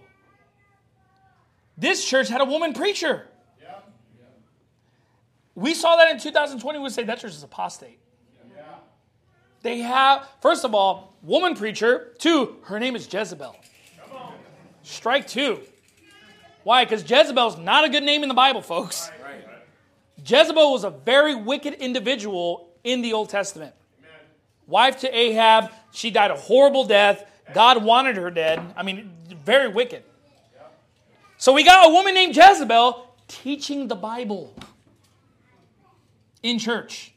This church had a woman preacher. Yeah. Yeah. We saw that in two thousand twenty. We would say that church is apostate. Yeah. They have, first of all, woman preacher. Two, her name is Jezebel. Come on. Strike two. Why? Because Jezebel's not a good name in the Bible, folks. Right, right, right. Jezebel was a very wicked individual in the Old Testament. Amen. Wife to Ahab. She died a horrible death. God wanted her dead. I mean, very wicked. So we got a woman named Jezebel teaching the Bible in church.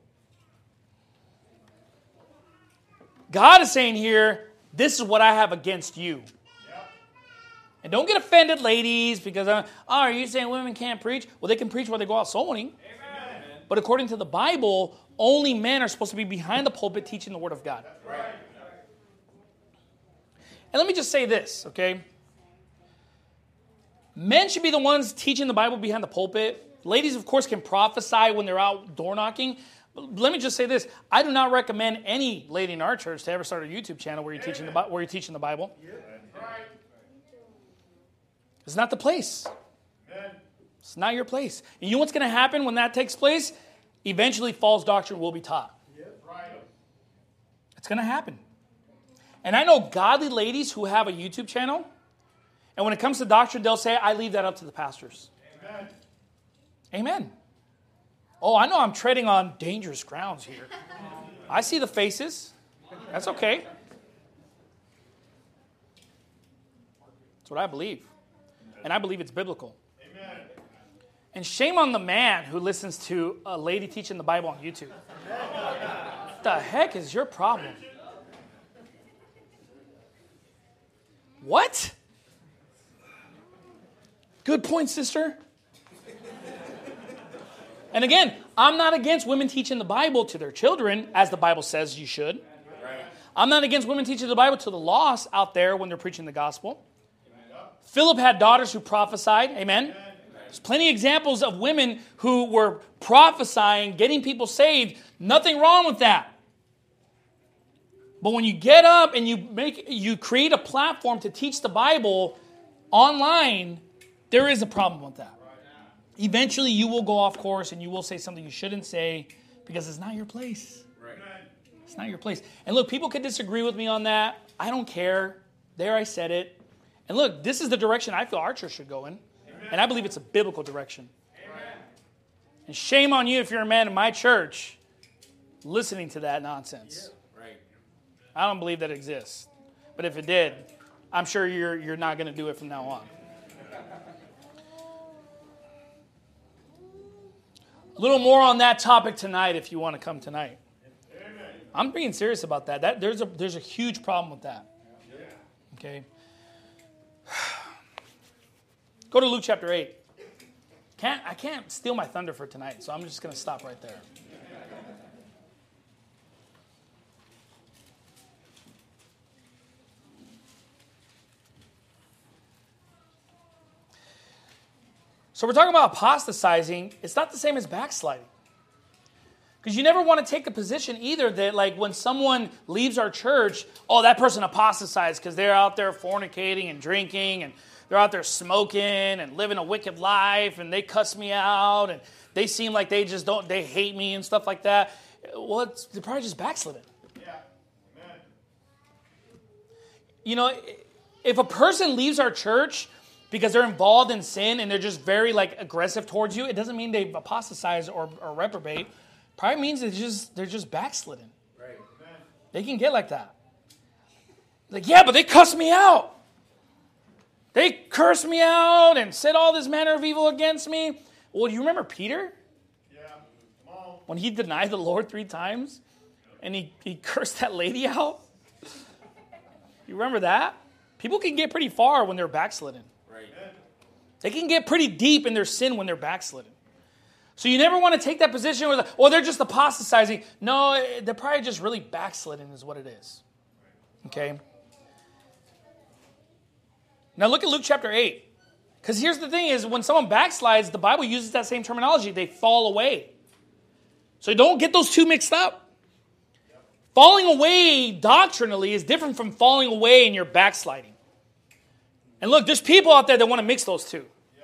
God is saying here, this is what I have against you. And don't get offended, ladies, because, uh, oh, are you saying women can't preach? Well, they can preach while they go out soul winning. Amen. But according to the Bible, only men are supposed to be behind the pulpit teaching the Word of God. That's right. And let me just say this, okay? Men should be the ones teaching the Bible behind the pulpit. Ladies, of course, can prophesy when they're out door knocking. But let me just say this. I do not recommend any lady in our church to ever start a YouTube channel where you're teaching the, where you're teaching the Bible. It's not the place. It's not your place. And you know what's going to happen when that takes place? Eventually, false doctrine will be taught. It's going to happen. And I know godly ladies who have a YouTube channel, and when it comes to doctrine, they'll say, I leave that up to the pastors. Amen. Amen. Oh, I know I'm treading on dangerous grounds here. I see the faces. That's okay. That's what I believe. And I believe it's biblical. Amen. And shame on the man who listens to a lady teaching the Bible on YouTube. What the heck is your problem? What? Good point, sister. And again, I'm not against women teaching the Bible to their children, as the Bible says you should. I'm not against women teaching the Bible to the lost out there when they're preaching the gospel. Philip had daughters who prophesied. Amen. There's plenty of examples of women who were prophesying, getting people saved. Nothing wrong with that. But when you get up and you make, you create a platform to teach the Bible online, there is a problem with that. Eventually, you will go off course and you will say something you shouldn't say because it's not your place. It's not your place. And look, people could disagree with me on that. I don't care. There, I said it. And look, this is the direction I feel our church should go in. Amen. And I believe it's a biblical direction. Amen. And shame on you if you're a man in my church listening to that nonsense. Yeah. Right. I don't believe that exists. But if it did, I'm sure you're, you're not going to do it from now on. A little more on that topic tonight if you want to come tonight. Amen. I'm being serious about that. That there's a there's a huge problem with that. Okay. Go to Luke chapter eight. Can't I can't steal my thunder for tonight, so I'm just going to stop right there. So we're talking about apostatizing. It's not the same as backsliding. Because you never want to take the position either that like when someone leaves our church, oh, that person apostatized because they're out there fornicating and drinking and they're out there smoking and living a wicked life and they cuss me out and they seem like they just don't, they hate me and stuff like that. Well, it's, they're probably just backslidden. Yeah. Amen. You know, if a person leaves our church because they're involved in sin and they're just very like aggressive towards you, it doesn't mean they've apostatized or, or reprobate. Probably means they're just they're just backslidden. Right. They can get like that. Like, yeah, but they cussed me out. They cursed me out and said all this manner of evil against me. Well, do you remember Peter? Yeah. Come on. When he denied the Lord three times and he, he cursed that lady out? You remember that? People can get pretty far when they're backslidden. They can get pretty deep in their sin when they're backslidden. So you never want to take that position where, oh, they're just apostatizing. No, they're probably just really backslidden is what it is. Okay? Now look at Luke chapter eight. Because here's the thing is, when someone backslides, the Bible uses that same terminology. They fall away. So don't get those two mixed up. Falling away doctrinally is different from falling away in your backsliding. And look, there's people out there that want to mix those two. Yeah.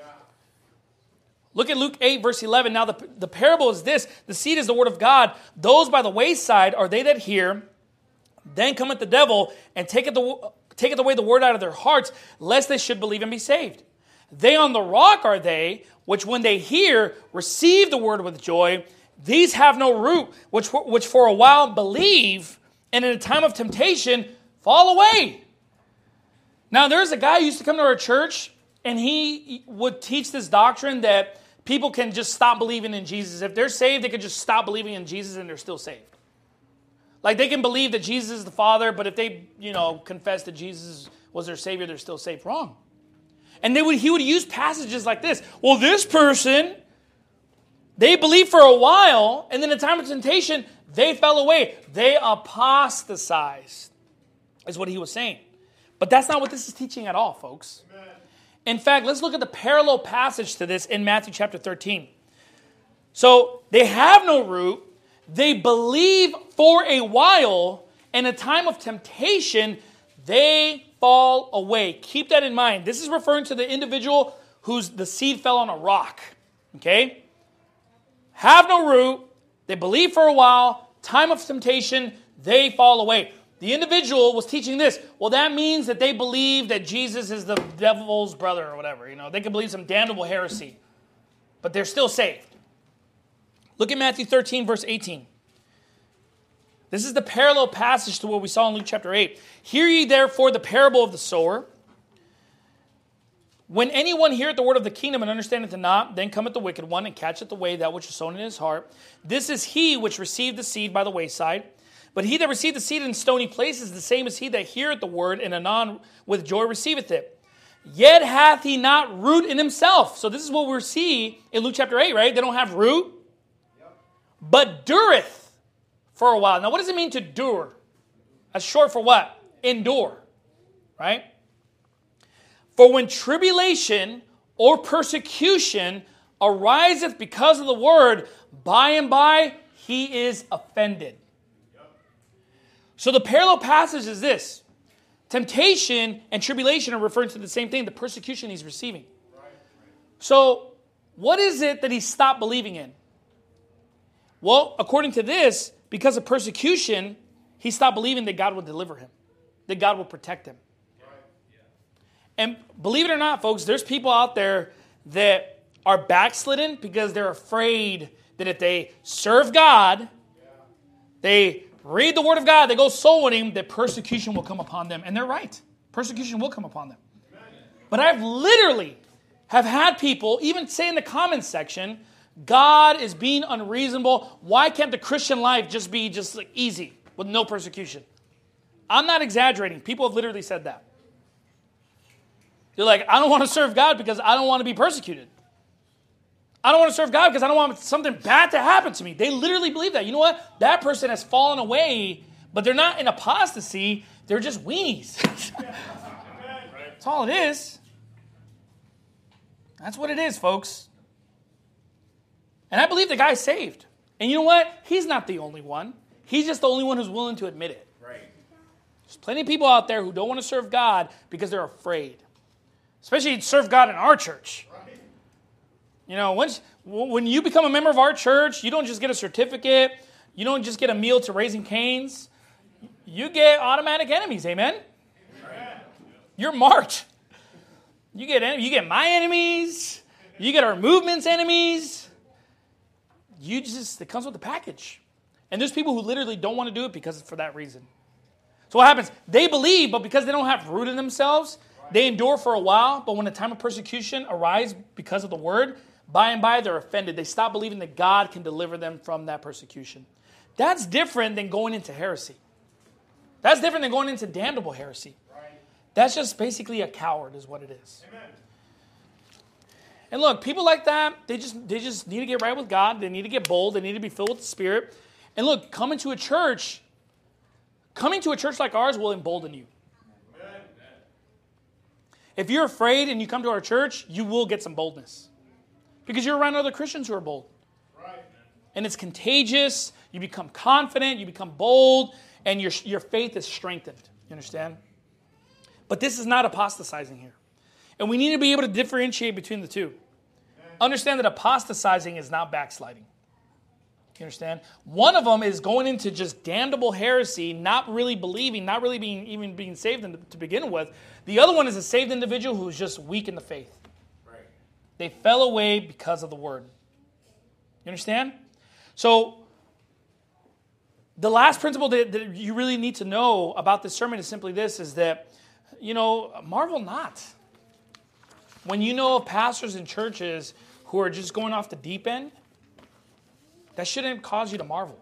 Look at Luke eight, verse eleven. Now the, the parable is this. The seed is the word of God. Those by the wayside are they that hear. Then cometh the devil and taketh, the, taketh away the word out of their hearts, lest they should believe and be saved. They on the rock are they, which when they hear, receive the word with joy. These have no root, which, which for a while believe, and in a time of temptation fall away. Now, there's a guy who used to come to our church, and he would teach this doctrine that people can just stop believing in Jesus. If they're saved, they can just stop believing in Jesus, and they're still saved. Like, they can believe that Jesus is the Father, but if they, you know, confess that Jesus was their Savior, they're still saved. Wrong. And they would, he would use passages like this. Well, this person, they believed for a while, and then in time of temptation, they fell away. They apostatized, is what he was saying. But that's not what this is teaching at all, folks. Amen. In fact, let's look at the parallel passage to this in Matthew chapter thirteen. So, they have no root. They believe for a while. In a time of temptation, they fall away. Keep that in mind. This is referring to the individual whose the seed fell on a rock. Okay? Have no root. They believe for a while. Time of temptation, they fall away. The individual was teaching this. Well, that means that they believe that Jesus is the devil's brother or whatever. You know, they can believe some damnable heresy, but they're still saved. Look at Matthew thirteen, verse eighteen. This is the parallel passage to what we saw in Luke chapter eight. Hear ye therefore the parable of the sower. When anyone heareth the word of the kingdom and understandeth it not, then cometh the wicked one and catcheth away that which is sown in his heart. This is he which received the seed by the wayside. But he that received the seed in stony places, the same as he that heareth the word, and anon with joy receiveth it. Yet hath he not root in himself. So this is what we see in Luke chapter eight, right? They don't have root, but dureth for a while. Now, what does it mean to dure? That's short for what? Endure, right? For when tribulation or persecution ariseth because of the word, by and by he is offended. So the parallel passage is this. Temptation and tribulation are referring to the same thing, the persecution he's receiving. So what is it that he stopped believing in? Well, according to this, because of persecution, he stopped believing that God would deliver him, that God would protect him. And believe it or not, folks, there's people out there that are backslidden because they're afraid that if they serve God, they read the Word of God, they go soul winning, that persecution will come upon them. And they're right. Persecution will come upon them. But I've literally have had people even say in the comments section, God is being unreasonable. Why can't the Christian life just be just like easy with no persecution? I'm not exaggerating. People have literally said that. They're like, I don't want to serve God because I don't want to be persecuted. I don't want to serve God because I don't want something bad to happen to me. They literally believe that. You know what? That person has fallen away, but they're not in apostasy. They're just weenies. That's all it is. That's what it is, folks. And I believe the guy's saved. And you know what? He's not the only one. He's just the only one who's willing to admit it. Right. There's plenty of people out there who don't want to serve God because they're afraid. Especially serve God in our church. Right. You know, once, when you become a member of our church, you don't just get a certificate. You don't just get a meal to Raising Cane's. You get automatic enemies, amen? Amen. You're marked. You get, you get my enemies. You get our movement's enemies. You just, it comes with the package. And there's people who literally don't want to do it because for that reason. So what happens? They believe, but because they don't have root in themselves, they endure for a while, but when the time of persecution arises because of the word, by and by they're offended. They stop believing that God can deliver them from that persecution. That's different than going into heresy. That's different than going into damnable heresy. That's just basically a coward is what it is. Amen. And look, people like that, they just they just need to get right with God. They need to get bold. They need to be filled with the Spirit. And look, coming to a church, coming to a church like ours will embolden you. Amen. If you're afraid and you come to our church, you will get some boldness. Because you're around other Christians who are bold. Right. And it's contagious. You become confident. You become bold. And your, your faith is strengthened. You understand? But this is not apostatizing here. And we need to be able to differentiate between the two. Understand that apostatizing is not backsliding. You understand? One of them is going into just damnable heresy, not really believing, not really being even being saved in, to begin with. The other one is a saved individual who is just weak in the faith. Right. They fell away because of the word. You understand? So, the last principle that, that you really need to know about this sermon is simply this, is that, you know, marvel not. When you know of pastors and churches who are just going off the deep end, that shouldn't cause you to marvel.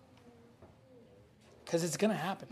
Because it's going to happen.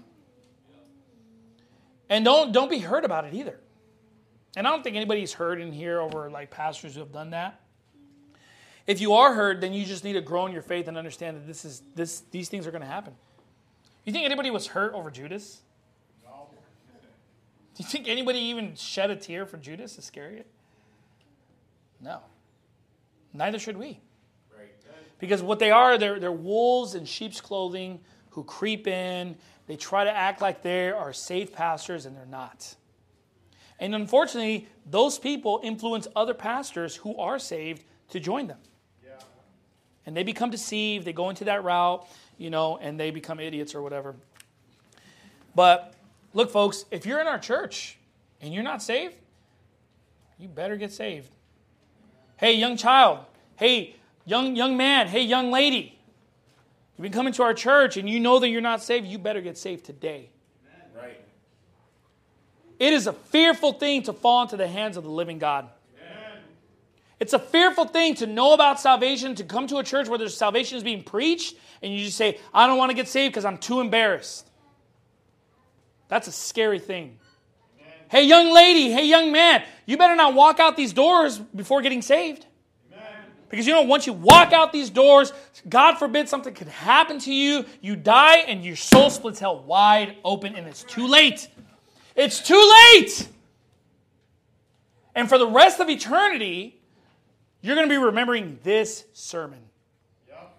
And don't, don't be hurt about it either. And I don't think anybody's hurt in here over like pastors who have done that. If you are hurt, then you just need to grow in your faith and understand that this is this these things are going to happen. You think anybody was hurt over Judas? No. Do you think anybody even shed a tear for Judas Iscariot? No. Neither should we. Because what they are, they're, they're wolves in sheep's clothing who creep in. They try to act like they are saved pastors, and they're not. And unfortunately, those people influence other pastors who are saved to join them. Yeah. And they become deceived. They go into that route, you know, and they become idiots or whatever. But look, folks, if you're in our church and you're not saved, you better get saved. Hey, young child. Hey, Young young man, hey, young lady, you've been coming to our church and you know that you're not saved, you better get saved today. Right. It is a fearful thing to fall into the hands of the living God. Amen. It's a fearful thing to know about salvation, to come to a church where there's salvation is being preached, and you just say, I don't want to get saved because I'm too embarrassed. That's a scary thing. Amen. Hey, young lady, hey, young man, you better not walk out these doors before getting saved. Amen. Because you know, once you walk out these doors, God forbid something could happen to you, you die, and your soul splits hell wide open, and it's too late. It's too late! And for the rest of eternity, you're going to be remembering this sermon. Yep.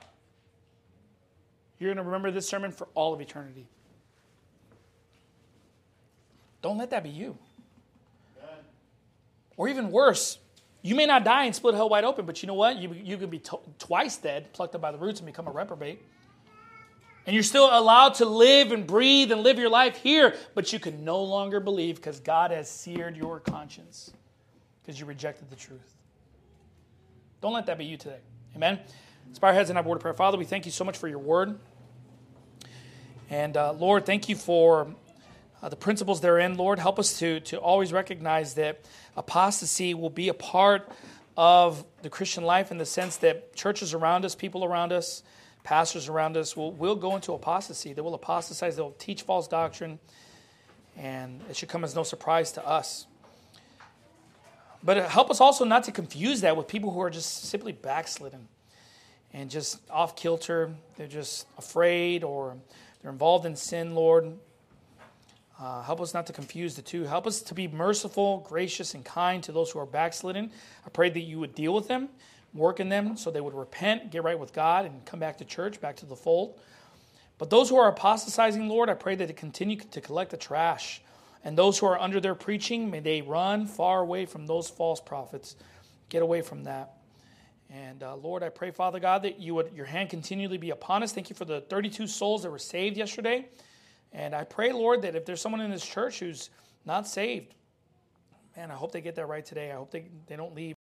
You're going to remember this sermon for all of eternity. Don't let that be you. Amen. Or even worse, you may not die and split hell wide open, but you know what? You, you could be t- twice dead, plucked up by the roots, and become a reprobate. And you're still allowed to live and breathe and live your life here, but you can no longer believe because God has seared your conscience because you rejected the truth. Don't let that be you today. Amen? Let's bow our heads and have a word of prayer. Father, we thank you so much for your word. And uh, Lord, thank you for uh, the principles therein. Lord, help us to, to always recognize that apostasy will be a part of the Christian life in the sense that churches around us, people around us, pastors around us will, will go into apostasy. They will apostatize. They will teach false doctrine. And it should come as no surprise to us. But help us also not to confuse that with people who are just simply backslidden and just off kilter. They're just afraid or they're involved in sin, Lord. Uh, help us not to confuse the two. Help us to be merciful, gracious, and kind to those who are backslidden. I pray that you would deal with them, work in them so they would repent, get right with God, and come back to church, back to the fold. But those who are apostatizing, Lord, I pray that they continue to collect the trash. And those who are under their preaching, may they run far away from those false prophets. Get away from that. And uh, Lord, I pray, Father God, that you would your hand continually be upon us. Thank you for the thirty-two souls that were saved yesterday. And I pray, Lord, that if there's someone in this church who's not saved, man, I hope they get that right today. I hope they, they don't leave.